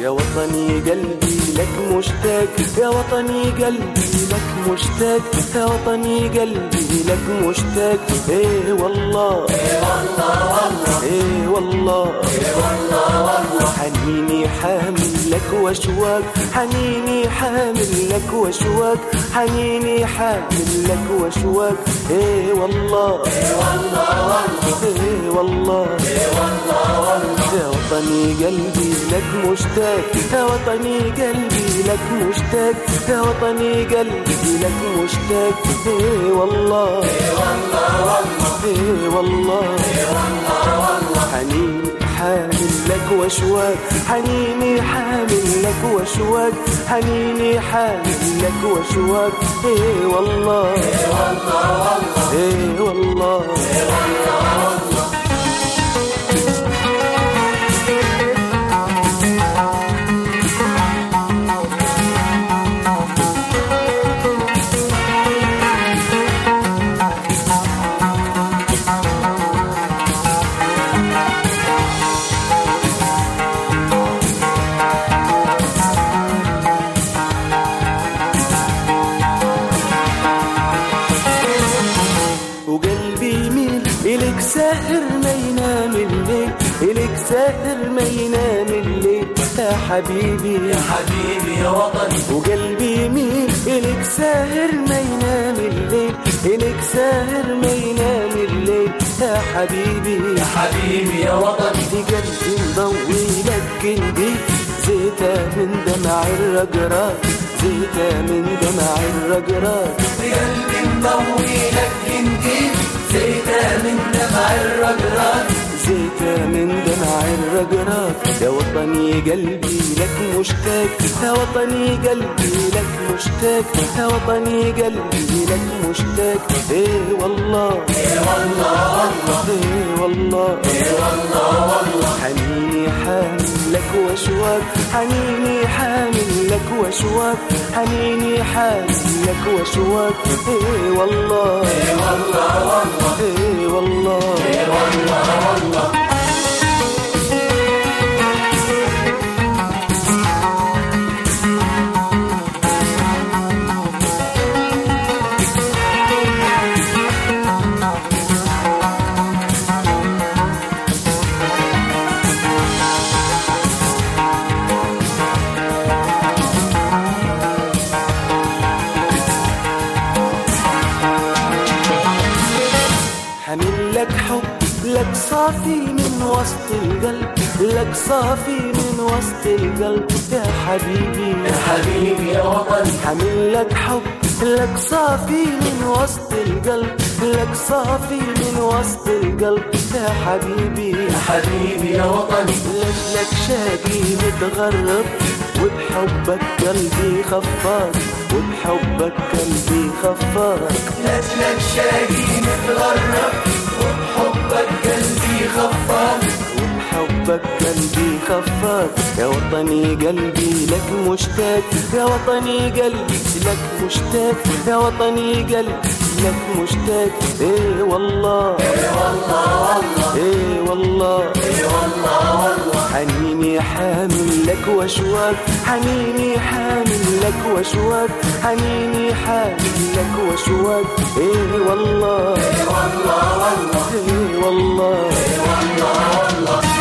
يا وطني قلبي لك مشتاق، يا وطني قلبي لك مشتاق، يا وطني قلبي لك مشتاق. ايه والله ايه والله والله ايه والله ايه والله والله حنيني حامل لك واشواق، حنيني حامل لك واشواق، حنيني حامل لك واشواق. ايه والله ايه والله والله ايه والله ايه والله والله يا وطني قلبي لك مشتاق، يا وطني قلبي لك مشتاق، يا وطني قلبي لك مشتاق. ايه والله ايه والله والله ايه والله ايه والله والله حنيني حامل لك واشواق، حنيني حامل لك واشواق، حنيني حامل لك واشواق. ايه والله ايه والله والله ايه والله ايه والله والله إلك ساهر ما ينام الليل، إلك ساهر ما ينام الليل يا حبيبي يا حبيبي يا وطني. وقلبي يميل إلك ساهر ما ينام الليل، إلك ساهر ما ينام الليل يا حبيبي يا حبيبي يا وطني. في قلبي مضوي لك جندي زيتها من دمع الرقراق، زيتها من دمع الرقراق. في قلبي مضوي لك جندي زيتها من دمع الرقراق، زيتها من دمع الرقراق. يا وطني قلبي لك مشتاق، يا وطني قلبي لك مشتاق، يا وطني قلبي لك مشتاق. ايه والله ايه والله والله ايه والله ايه والله والله حنيني حامل لك واشواق، حنيني حامل لك واشواق، حنيني حامل لك واشواق. ايه والله ايه والله والله ايه والله ايه والله والله حمل لك حب لك صافي من وسط القلب، لك صافي من وسط القلب يا حبيبي يا حبيبي يا وطني. حمل لك حب لك صافي من وسط القلب، لك صافي من وسط القلب يا حبيبي يا حبيبي يا وطني. لك شاقي متغرب وبحبك قلبي خفاق، وبحبك قلبي خفاق. لك شاقي متغرب وبحبك قلبي خفاق، وبحبك قلبي خفاق. يا وطني قلبي لك مشتاق، يا وطني قلبي لك مشتاق، يا وطني قلبي لك مشتاق. ايه والله ايه والله والله ايه والله ايه والله والله حنيني حامل لك واشواق، حنيني حامل لك واشواق، حنيني حامل لك واشواق. ايه والله ايه والله والله ايه والله ايه والله والله